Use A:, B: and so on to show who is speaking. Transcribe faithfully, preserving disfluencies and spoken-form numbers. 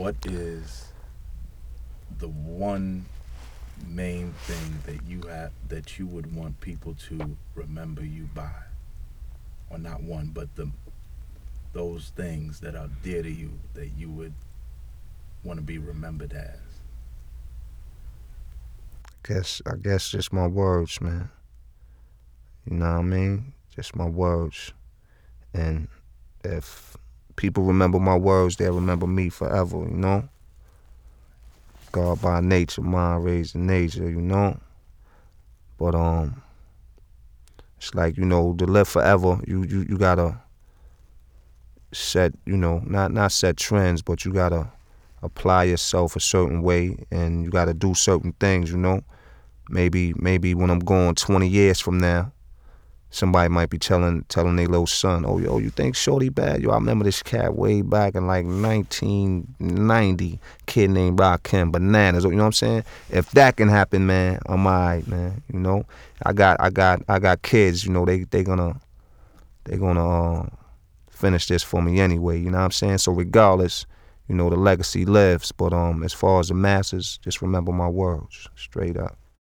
A: what is the one main thing that you have that you would want people to remember you by, or not one, but the those things that are dear to you that you would want to be remembered as?
B: Guess I guess just my words, man. You know what I mean? Just my words. And if people remember my words, they'll remember me forever, you know? God by nature, mind raised in nature, you know? But um it's like, you know, to live forever, you you, you gotta set, you know, not not set trends, but you gotta apply yourself a certain way and you gotta do certain things, you know? Maybe maybe when I'm going twenty years from now, somebody might be telling telling their little son, "Oh, yo, you think Shorty bad? Yo, I remember this cat way back in like nineteen ninety, kid named Rakim Bananas." You know what I'm saying? If that can happen, man, I'm alright, man. You know, I got I got I got kids. You know, they they gonna they gonna uh, finish this for me anyway. You know what I'm saying? So regardless, you know, the legacy lives. But um, as far as the masses, just remember my words, straight up.